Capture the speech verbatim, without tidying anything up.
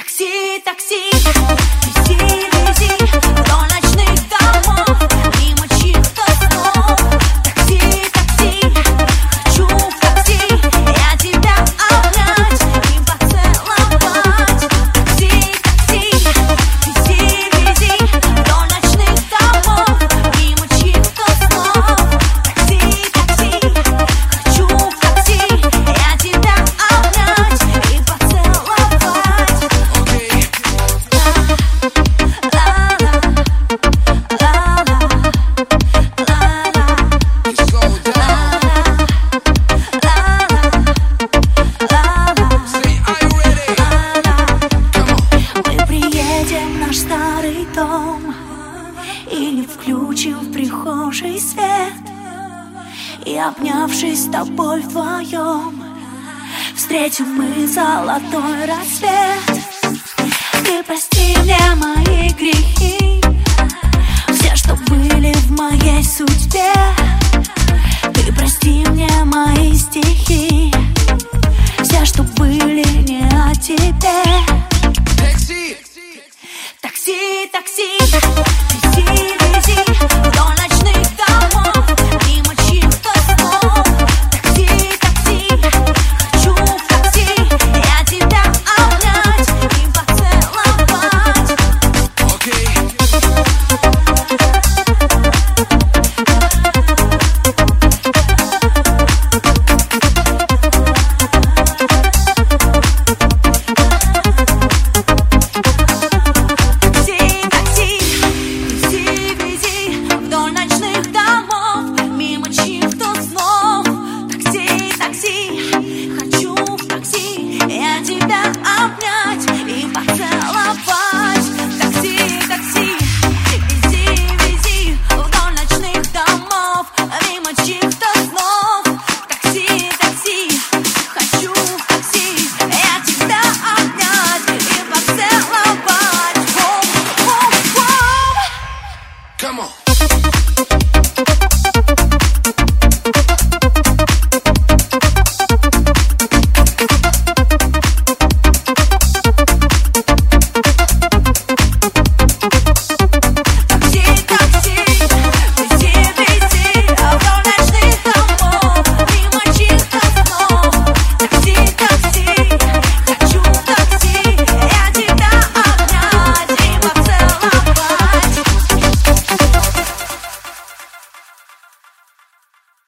Такси, такси, вези, вези до ночных домов, мимо чьих-то снов. Такси, такси, хочу в такси я тебя обнять и поцеловать. Такси, такси, вези, вези до ночных домов, мимо чьих-то снов. Такси, такси, хочу в такси я тебя обнять и поцеловать. Наш старый дом или включим в прихожей свет, и, обнявшись с тобой вдвоем, встретим мы золотой рассвет. Ты прости мне мои грехи, все, что были в моей судьбе. Ты прости мне мои стихи, все, что были не о тебе. Такси, такси,